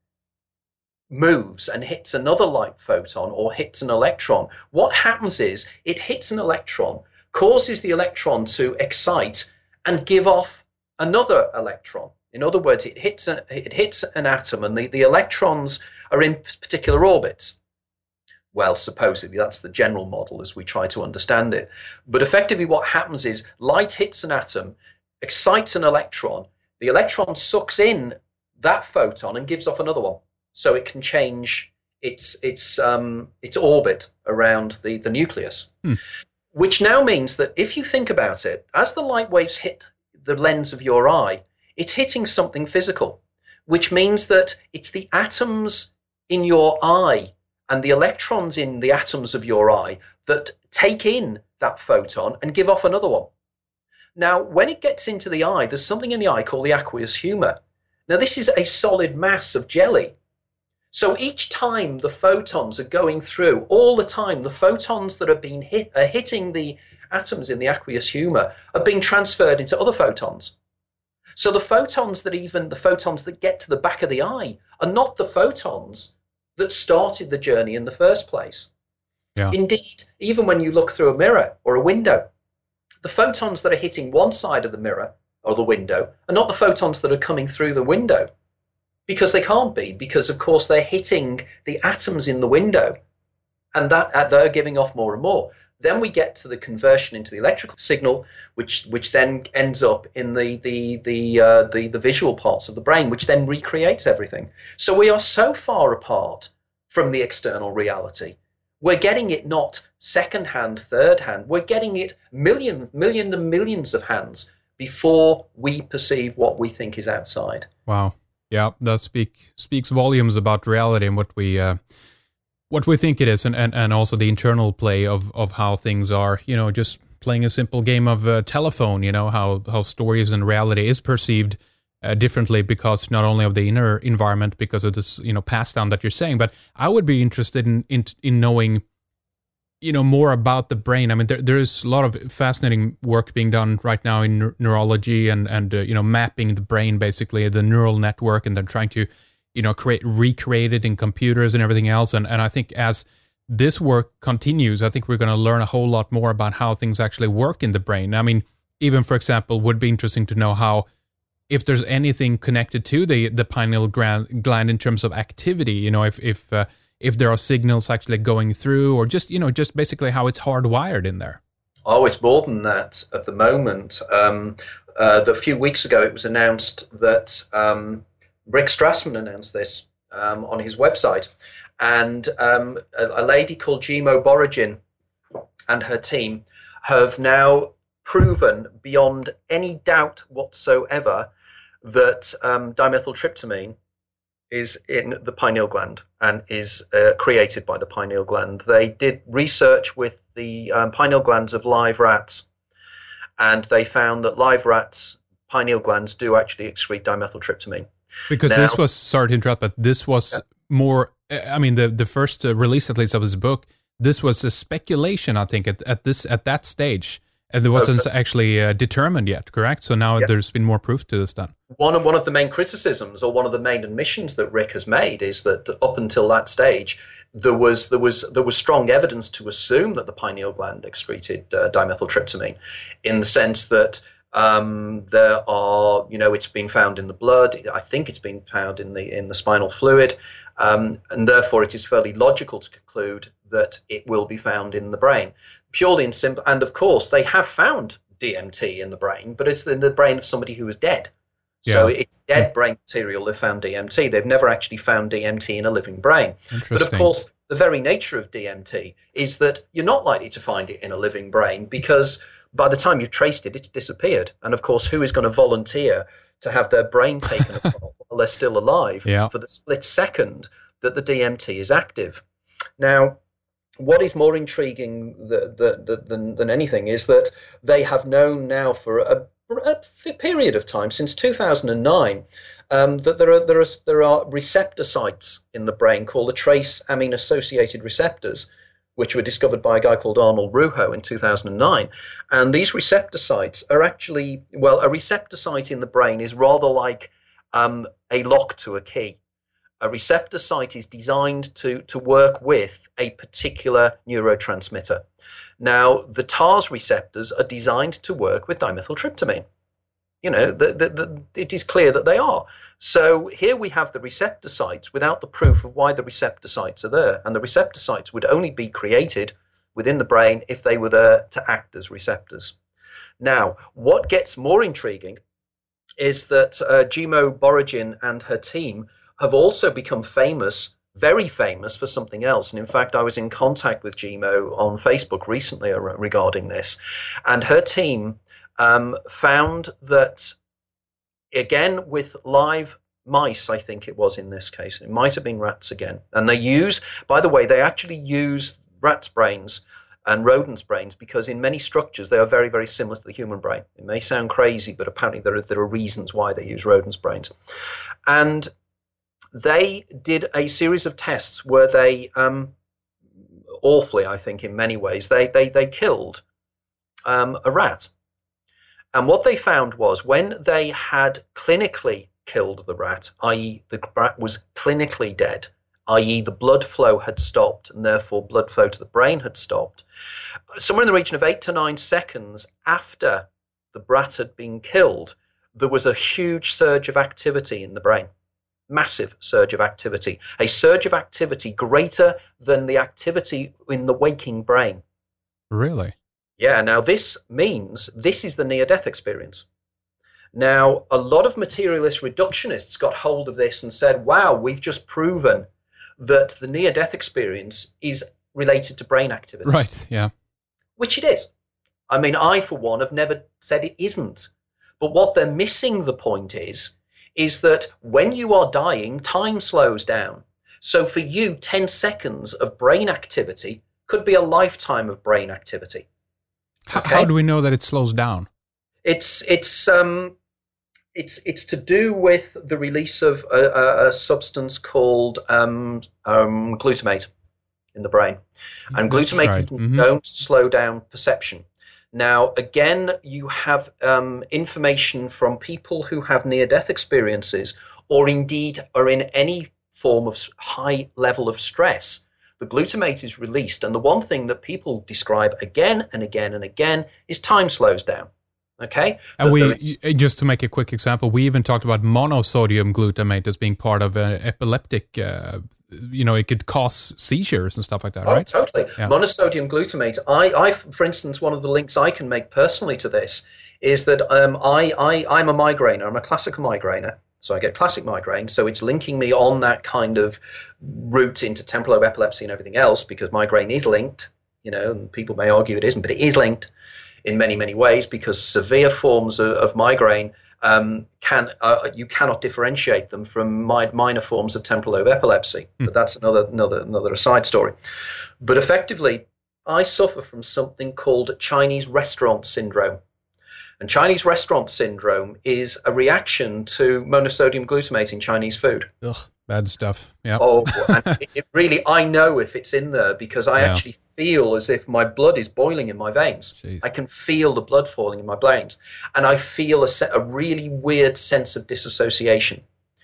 moves and hits another light photon or hits an electron, what happens is it hits an electron, causes the electron to excite and give off another electron. In other words, it hits an, it hits an atom, and the, the electrons are in particular orbits. Well, supposedly that's the general model as we try to understand it. But effectively what happens is light hits an atom, excites an electron, the electron sucks in that photon and gives off another one. So it can change its its um, its orbit around the, the nucleus, hmm. which now means that if you think about it, as the light waves hit the lens of your eye, it's hitting something physical, which means that it's the atoms in your eye and the electrons in the atoms of your eye that take in that photon and give off another one. Now, when it gets into the eye, there's something in the eye called the aqueous humor. Now, this is a solid mass of jelly. So each time the photons are going through, all the time, the photons that are being hit are hitting the atoms in the aqueous humor are being transferred into other photons. So the photons that even the photons that get to the back of the eye are not the photons that started the journey in the first place. Yeah. Indeed, even when you look through a mirror or a window, the photons that are hitting one side of the mirror or the window are not the photons that are coming through the window, because they can't be, because of course they're hitting the atoms in the window, and that uh, they're giving off more and more. Then we get to the conversion into the electrical signal, which which then ends up in the the the uh, the, the visual parts of the brain, which then recreates everything. So we are so far apart from the external reality. We're getting it not second hand, third hand. We're getting it million, million and millions of hands before we perceive what we think is outside. Wow. Yeah, that speak speaks volumes about reality and what we uh, what we think it is, and, and, and also the internal play of, of how things are. You know, just playing a simple game of uh, telephone. You know, how how stories and reality is perceived uh, differently because not only of the inner environment, because of this, you know, pass down that you're saying. But I would be interested in in, in knowing, you know, more about the brain. I mean, there there is a lot of fascinating work being done right now in neur- neurology and and uh, you know, mapping the brain, basically the neural network, and then trying to, you know, create recreate it in computers and everything else. And and I think as this work continues, I think we're going to learn a whole lot more about how things actually work in the brain. I mean, even for example, would be interesting to know how, if there's anything connected to the the pineal gland, gland in terms of activity. You know, if if uh, if there are signals actually going through, or just, you know, just basically how it's hardwired in there. Oh, it's more than that at the moment. Um, uh, the, a few weeks ago, it was announced that um, Rick Strassman announced this um, on his website, and um, a, a lady called Jimo Borogin and her team have now proven beyond any doubt whatsoever that um, dimethyltryptamine is in the pineal gland and is uh, created by the pineal gland. They did research with the um, pineal glands of live rats, and they found that live rats' pineal glands do actually excrete dimethyltryptamine. Because Now, this was, sorry to interrupt, but this was yeah. more, I mean, the, the first uh, release, at least, of this book, this was a speculation, I think, at, at this at that stage. And it wasn't Okay. actually uh, determined yet, correct? So now Yeah. there's been more proof to this done. One of, one of the main criticisms, or one of the main admissions that Rick has made, is that up until that stage, there was there was there was strong evidence to assume that the pineal gland excreted uh, dimethyltryptamine, in the sense that um, there are, you know, it's been found in the blood. I think it's been found in the in the spinal fluid, um, and therefore it is fairly logical to conclude that it will be found in the brain. Purely and simple, and of course they have found D M T in the brain, but it's in the brain of somebody who is dead. So Yeah. it's dead brain material. They've found D M T. They've never actually found D M T in a living brain. But of Interesting. course, the very nature of D M T is that you're not likely to find it in a living brain, because by the time you've traced it, it's disappeared. And of course, who is going to volunteer to have their brain taken apart while they're still alive Yeah. for the split second that the D M T is active? Now, what is more intriguing th- th- th- than, than anything is that they have known now for a, a period of time, since two thousand nine, um, that there are, there, are, there are receptor sites in the brain called the trace amine associated receptors, which were discovered by a guy called Arnold Ruho in two thousand nine. And these receptor sites are actually, well, a receptor site in the brain is rather like um, a lock to a key. A receptor site is designed to, to work with a particular neurotransmitter. Now, the T A R S receptors are designed to work with dimethyltryptamine. You know, the, the, the, it is clear that they are. So here we have the receptor sites without the proof of why the receptor sites are there. And the receptor sites would only be created within the brain if they were there to act as receptors. Now, what gets more intriguing is that uh, Jimo Borogin and her team have also become famous, very famous, for something else. And in fact, I was in contact with Jimo on Facebook recently regarding this. And her team um, found that, again, with live mice, I think it was in this case, it might have been rats again. And they use, by the way, they actually use rats' brains and rodents' brains, because in many structures they are very, very similar to the human brain. It may sound crazy, but apparently there are, there are reasons why they use rodents' brains. And they did a series of tests where they, um, awfully, I think, in many ways, they they they killed um, a rat. And what they found was when they had clinically killed the rat, that is the rat was clinically dead, that is the blood flow had stopped and therefore blood flow to the brain had stopped, somewhere in the region of eight to nine seconds after the rat had been killed, there was a huge surge of activity in the brain. Massive surge of activity. A surge of activity greater than the activity in the waking brain. Really? Yeah, now this means this is the near-death experience. Now, a lot of materialist reductionists got hold of this and said, wow, we've just proven that the near-death experience is related to brain activity. Right, yeah. Which it is. I mean, I, for one, have never said it isn't. But what they're missing the point is, is that when you are dying, time slows down. So for you, ten seconds of brain activity could be a lifetime of brain activity. Okay? How do we know that it slows down? It's it's um it's it's to do with the release of a, a, a substance called um, um, glutamate in the brain, and That's glutamate right. is Mm-hmm. known to slow down perception. Now, again, you have um, information from people who have near-death experiences, or indeed are in any form of high level of stress. The glutamate is released, and the one thing that people describe again and again and again is time slows down. Okay? And That we, there is- just to make a quick example, we even talked about monosodium glutamate as being part of an epileptic, uh, you know, it could cause seizures and stuff like that, Oh, right? totally. Yeah. Monosodium glutamate. I, I, for instance, one of the links I can make personally to this is that um, I, I, I'm a migrainer. I'm a classical migrainer. So I get classic migraine. So it's linking me on that kind of route into temporal lobe epilepsy and everything else, because migraine is linked, you know, and people may argue it isn't, but it is linked in many, many ways, because severe forms of, of migraine um, can uh, you cannot differentiate them from mi- minor forms of temporal lobe epilepsy. Mm. But that's another another another side story. But effectively, I suffer from something called Chinese restaurant syndrome. And Chinese restaurant syndrome is a reaction to monosodium glutamate in Chinese food. Ugh, bad stuff. Yeah. Oh, and it, it really, I know if it's in there, because I Yeah. actually feel as if my blood is boiling in my veins. Jeez. I can feel the blood falling in my veins. And I feel a, se- a really weird sense of disassociation.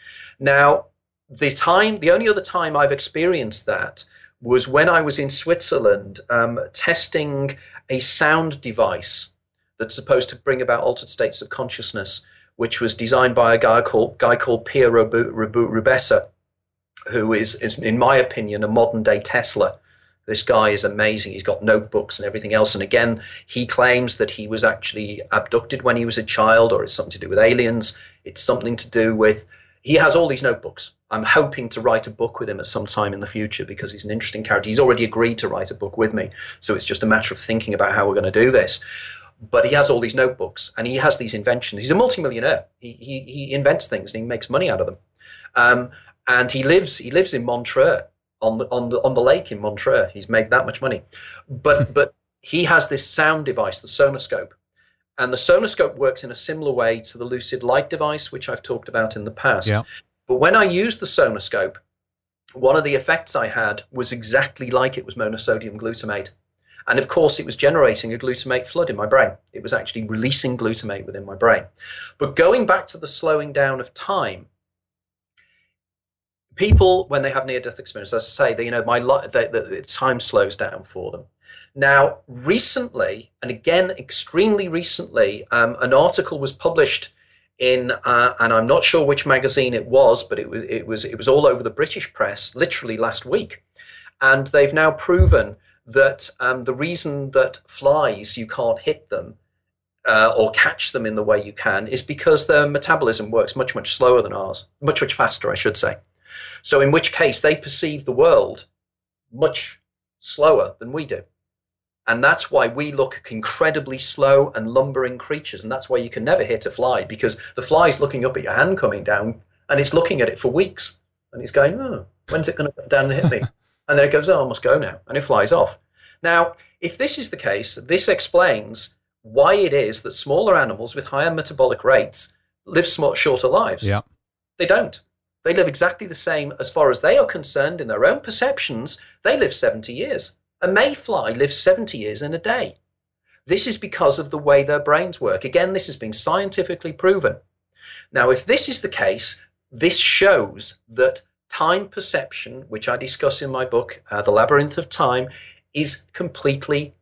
Now, the time, the only other time I've experienced that was when I was in Switzerland um, testing a sound device that's supposed to bring about altered states of consciousness, which was designed by a guy called guy called Pierre Rubu- Rubu- Rubessa, who is, is, in my opinion, a modern-day Tesla. This guy is amazing. He's got notebooks and everything else. And again, he claims that he was actually abducted when he was a child, or it's something to do with aliens. It's something to do with... He has all these notebooks. I'm hoping to write a book with him at some time in the future, because he's an interesting character. He's already agreed to write a book with me. So it's just a matter of thinking about how we're going to do this. But he has all these notebooks, and he has these inventions. He's a multimillionaire. He he, he invents things, and he makes money out of them. Um, and he lives he lives in Montreux, on the on the on the lake in Montreux. He's made that much money. But but he has this sound device, the Sonoscope, and the Sonoscope works in a similar way to the Lucid Light device, which I've talked about in the past. Yeah. But when I used the Sonoscope, one of the effects I had was exactly like it was monosodium glutamate. And of course, it was generating a glutamate flood in my brain. It was actually releasing glutamate within my brain. But going back to the slowing down of time, people, when they have near-death experience, as I say, they, you know, my li- they, the, the time slows down for them. Now, recently, and again, extremely recently, um, an article was published in, uh, and I'm not sure which magazine it was, but it was it was it was all over the British press, literally last week, and they've now proven that um, the reason that flies, you can't hit them uh, or catch them in the way you can is because their metabolism works much, much slower than ours, much, much faster, I should say. So in which case they perceive the world much slower than we do. And that's why we look incredibly slow and lumbering creatures. And that's why you can never hit a fly, because the fly's looking up at your hand coming down, and it's looking at it for weeks. And it's going, oh, when's it going to come down and hit me? And then it goes, oh, I must go now. And it flies off. Now, if this is the case, this explains why it is that smaller animals with higher metabolic rates live smart, shorter lives. Yeah. They don't. They live exactly the same as far as they are concerned in their own perceptions. They live seventy years. A mayfly lives seventy years in a day. This is because of the way their brains work. Again, this has been scientifically proven. Now, if this is the case, this shows that time perception, which I discuss in my book, uh, The Labyrinth of Time, is completely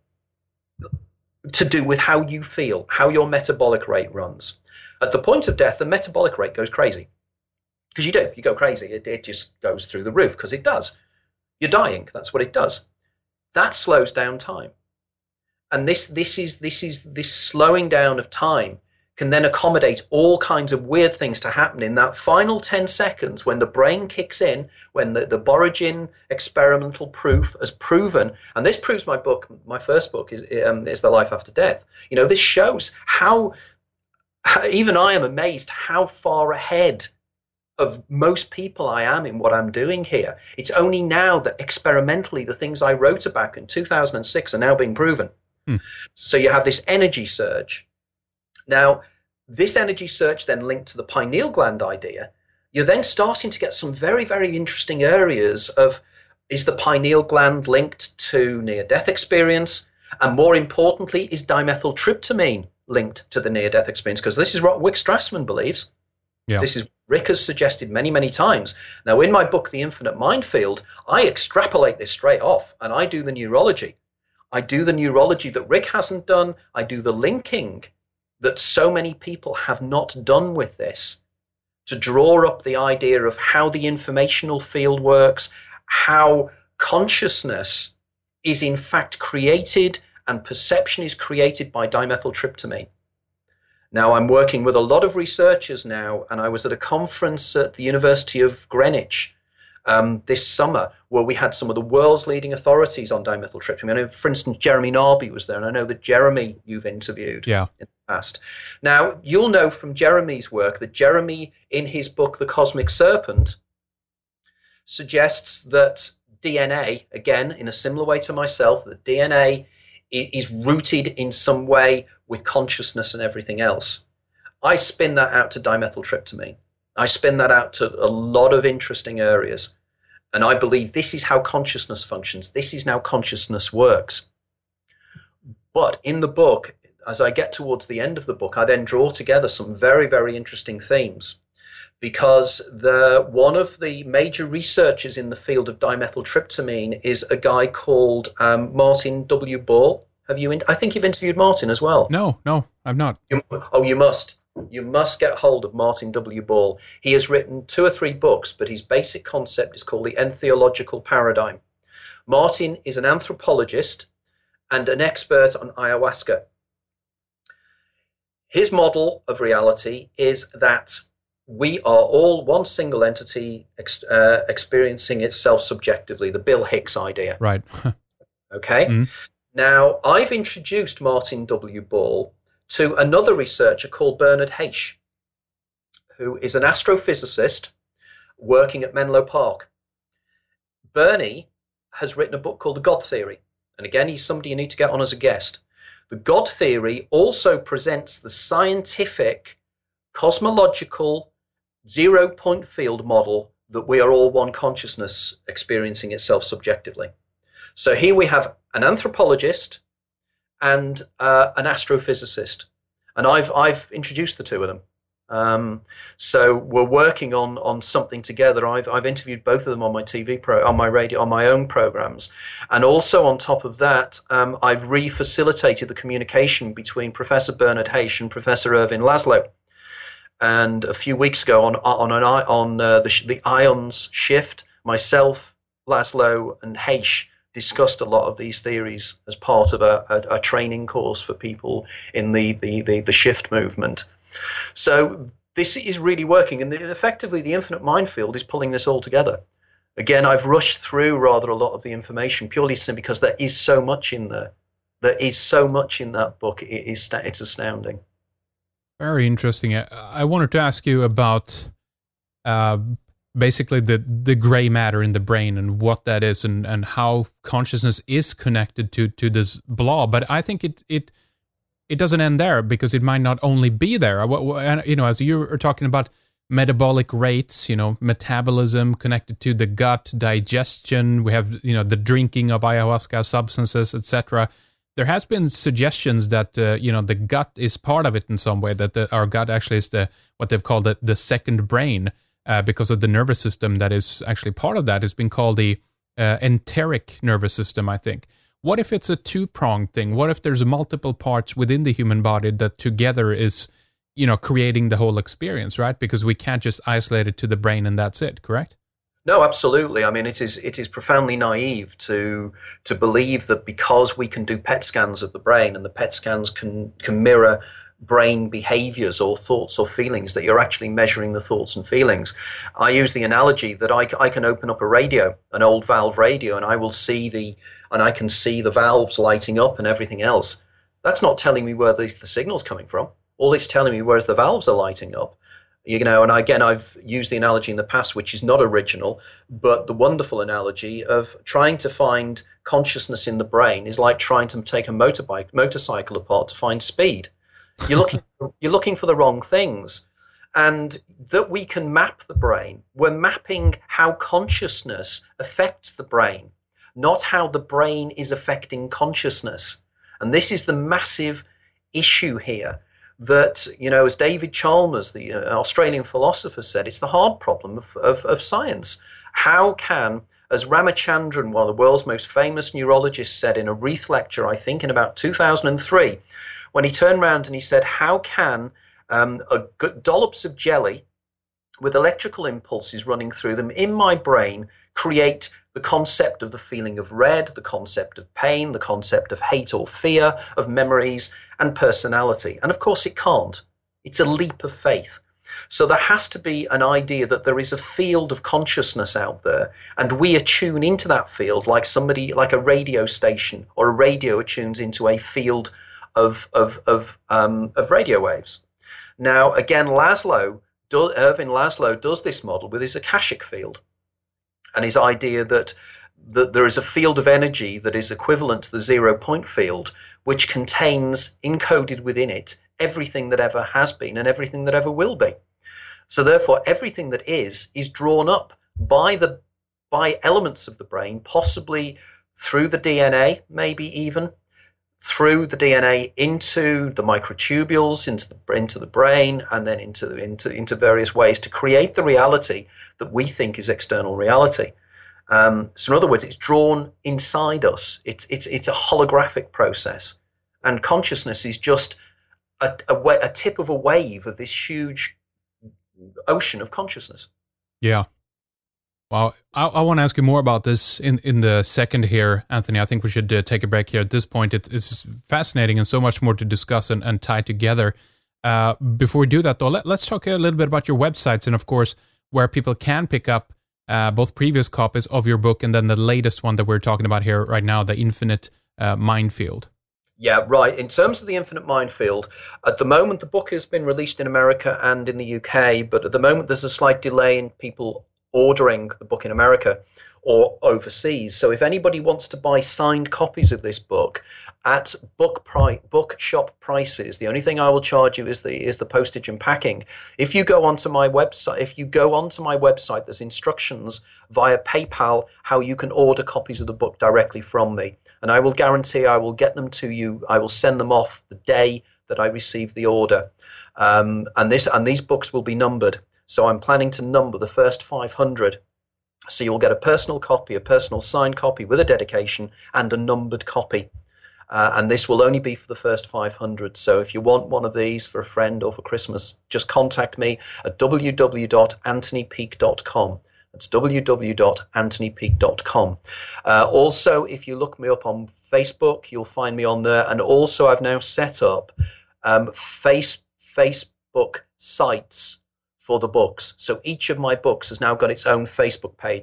to do with how you feel, how your metabolic rate runs. At the point of death, the metabolic rate goes crazy. Because you do, you go crazy. It, it just goes through the roof, because it does. You're dying, that's what it does. That slows down time. And this, this is, this is, this slowing down of time can then accommodate all kinds of weird things to happen in that final ten seconds when the brain kicks in, when the, the Boragin experimental proof has proven, and this proves my book, my first book is, um, is The Life After Death. You know, this shows how, how, even I am amazed how far ahead of most people I am in what I'm doing here. It's only now that experimentally the things I wrote about in two thousand six are now being proven. Hmm. So you have this energy surge. Now, this energy surge then linked to the pineal gland idea, you're then starting to get some very, very interesting areas of, is the pineal gland linked to near-death experience? And more importantly, is dimethyltryptamine linked to the near-death experience? Because this is what Rick Strassman believes. Yeah. This is Rick has suggested many, many times. Now, in my book, The Infinite Mindfield, I extrapolate this straight off, and I do the neurology. I do the neurology that Rick hasn't done. I do the linking that so many people have not done with this, to draw up the idea of how the informational field works, how consciousness is in fact created and perception is created by dimethyltryptamine. Now, I'm working with a lot of researchers now, and I was at a conference at the University of Greenwich um, this summer where we had some of the world's leading authorities on dimethyltryptamine. I know, for instance, Jeremy Narby was there, and I know that Jeremy you've interviewed yeah. in the past. Now, you'll know from Jeremy's work that Jeremy, in his book, The Cosmic Serpent, suggests that D N A, again, in a similar way to myself, that D N A is rooted in some way with consciousness and everything else. I spin that out to dimethyltryptamine. I spin that out to a lot of interesting areas. And I believe this is how consciousness functions. This is how consciousness works. But in the book, as I get towards the end of the book, I then draw together some very, very interesting themes. Because the one of the major researchers in the field of dimethyltryptamine is a guy called um, Martin W. Ball. Have you? In- I think you've interviewed Martin as well. No, no, I've not. You, oh, you must. You must get hold of Martin W. Ball. He has written two or three books, but his basic concept is called the entheological paradigm. Martin is an anthropologist and an expert on ayahuasca. His model of reality is that we are all one single entity ex- uh, experiencing itself subjectively, the Bill Hicks idea. Right. Okay? Mm-hmm. Now, I've introduced Martin W. Ball to another researcher called Bernard Heich, who is an astrophysicist working at Menlo Park. Bernie has written a book called The God Theory. And again, he's somebody you need to get on as a guest. The God Theory also presents the scientific, cosmological, zero-point field model that we are all one consciousness experiencing itself subjectively. So here we have an anthropologist and uh, an astrophysicist, and I've I've introduced the two of them. Um, so we're working on on something together. I've I've interviewed both of them on my T V pro, on my radio, on my own programs, and also on top of that, um, I've re-facilitated the communication between Professor Bernard Heich and Professor Irvin Laszlo. And a few weeks ago, on on an on uh, the the ions shift, myself, Laszlo, and Heich discussed a lot of these theories as part of a, a, a training course for people in the, the, the, the shift movement. So this is really working, and the, effectively the Infinite Mindfield is pulling this all together. Again, I've rushed through rather a lot of the information purely because there is so much in there. There is so much in that book. It is it's astounding. Very interesting. I wanted to ask you about uh, basically the the gray matter in the brain and what that is, and and how consciousness is connected to to this blob. But I think it it it doesn't end there, because it might not only be there. You know, as you were talking about metabolic rates, you know, metabolism connected to the gut, digestion. We have, you know, the drinking of ayahuasca substances, et cetera. There has been suggestions that uh, you know, the gut is part of it in some way. That the, our gut actually is the what they've called the, the second brain, uh, because of the nervous system that is actually part of that. It's been called the uh, enteric nervous system, I think. What if it's a two-pronged thing? What if there's multiple parts within the human body that together is, you know, creating the whole experience, right? Because we can't just isolate it to the brain and that's it, correct? No, absolutely. I mean, it is it is profoundly naive to to believe that because we can do P E T scans of the brain, and the P E T scans can can mirror brain behaviors or thoughts or feelings, that you're actually measuring the thoughts and feelings. I use the analogy that I, I can open up a radio, an old valve radio, and I will see the and I can see the valves lighting up and everything else. That's not telling me where the, the signal's coming from. All it's telling me whereas the valves are lighting up. You know, and again, I've used the analogy in the past, which is not original, but the wonderful analogy of trying to find consciousness in the brain is like trying to take a motorbike, motorcycle apart to find speed. You're looking, you're looking for the wrong things, and that we can map the brain. We're mapping how consciousness affects the brain, not how the brain is affecting consciousness. And this is the massive issue here. That, you know, as David Chalmers, the uh, Australian philosopher, said, it's the hard problem of, of, of science. How can, as Ramachandran, one of the world's most famous neurologists, said in a Reith lecture, I think in about two thousand three, when he turned around and he said, how can um, a, dollops of jelly with electrical impulses running through them in my brain create the concept of the feeling of red, the concept of pain, the concept of hate or fear, of memories and personality? And of course it can't. It's a leap of faith. So there has to be an idea that there is a field of consciousness out there, and we attune into that field like somebody, like a radio station or a radio attunes into a field of of of, um, of radio waves. Now, again, Laszlo, do, Irvin Laszlo does this model with his Akashic field, and his idea that, that there is a field of energy that is equivalent to the zero point field, which contains encoded within it everything that ever has been and everything that ever will be. So therefore, everything that is, is drawn up by the by elements of the brain, possibly through the D N A, maybe even through the D N A into the microtubules, into the into the brain, and then into the, into into various ways to create the reality that we think is external reality. Um, so in other words, it's drawn inside us. It's it's it's a holographic process, and consciousness is just a, a, a tip of a wave of this huge ocean of consciousness. Yeah. Well, I, I want to ask you more about this in, in the second here, Anthony. I think we should uh, take a break here at this point. It, it's fascinating and so much more to discuss and, and tie together. Uh, before we do that, though, let, let's talk a little bit about your websites and, of course, where people can pick up uh, both previous copies of your book and then the latest one that we're talking about here right now, The Infinite uh, Mindfield. Yeah, right. In terms of The Infinite Mindfield, at the moment the book has been released in America and in the U K, but at the moment there's a slight delay in people ordering the book in America or overseas. So if anybody wants to buy signed copies of this book at book price, bookshop prices, the only thing I will charge you is the is the postage and packing. If you go onto my website, if you go onto my website, there's instructions via PayPal how you can order copies of the book directly from me, and I will guarantee I will get them to you. I will send them off the day that I receive the order, um, and this and these books will be numbered. So I'm planning to number the first five hundred. So you'll get a personal copy, a personal signed copy with a dedication and a numbered copy. Uh, and this will only be for the first five hundred. So if you want one of these for a friend or for Christmas, just contact me at w w w dot anthony peake dot com. That's w w w dot anthony peake dot com. Uh, also, if you look me up on Facebook, you'll find me on there. And also, I've now set up um, face, Facebook sites for the books. So each of my books has now got its own Facebook page.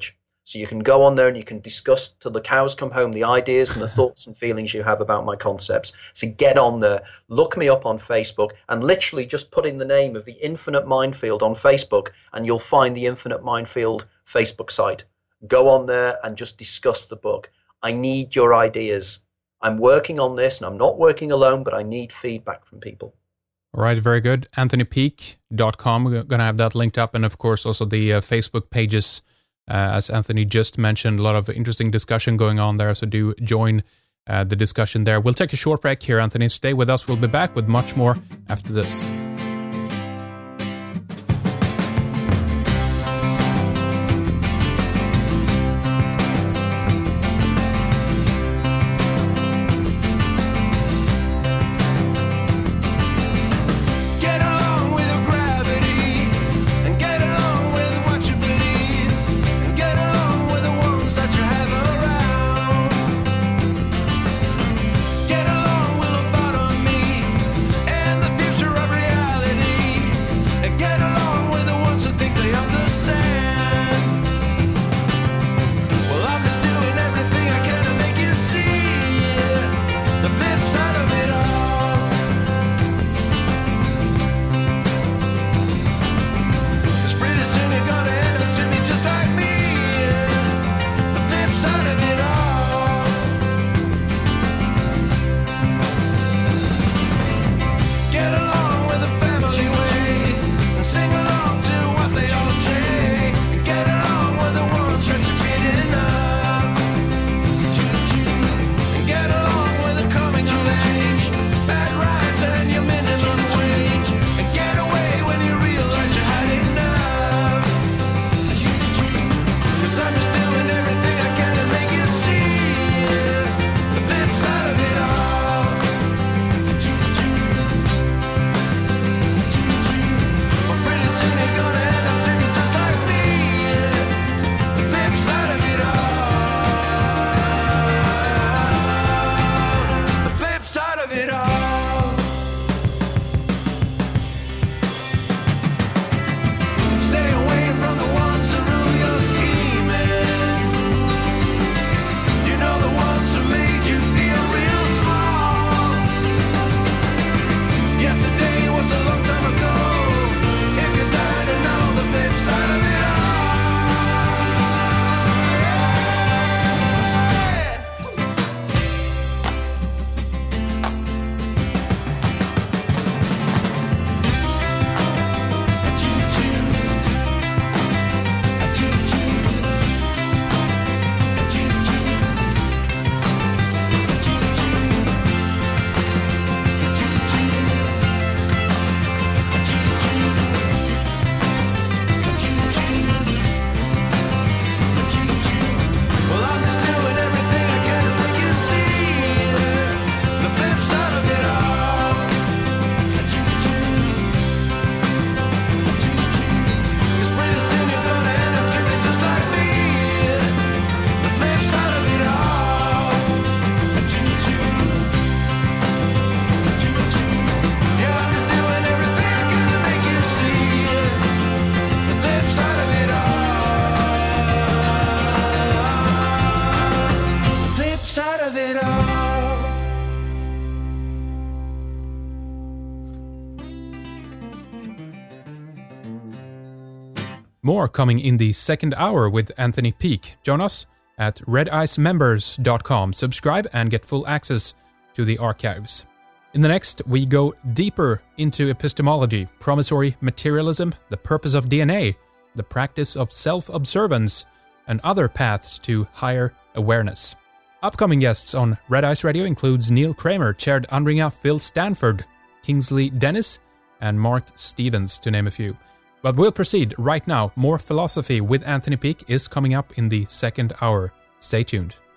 So you can go on there and you can discuss till the cows come home the ideas and the thoughts and feelings you have about my concepts. So get on there, look me up on Facebook, and literally just put in the name of the Infinite Minefield on Facebook, and you'll find the Infinite Minefield Facebook site. Go on there and just discuss the book. I need your ideas. I'm working on this, and I'm not working alone, but I need feedback from people. All right, very good. anthony peak dot com. We're going to have that linked up, and of course also the uh, Facebook pages. Uh, as Anthony just mentioned, a lot of interesting discussion going on there, so do join uh, the discussion there. We'll take a short break here, Anthony. Stay with us. We'll be back with much more after this. More coming in the second hour with Anthony Peak. Join us at red ice members dot com. Subscribe and get full access to the archives. In the next, we go deeper into epistemology, promissory materialism, the purpose of D N A, the practice of self-observance, and other paths to higher awareness. Upcoming guests on Red Ice Radio includes Neil Kramer, Chaired Andringa, Phil Stanford, Kingsley Dennis, and Mark Stevens, to name a few. But we'll proceed right now. More philosophy with Anthony Peak is coming up in the second hour. Stay tuned.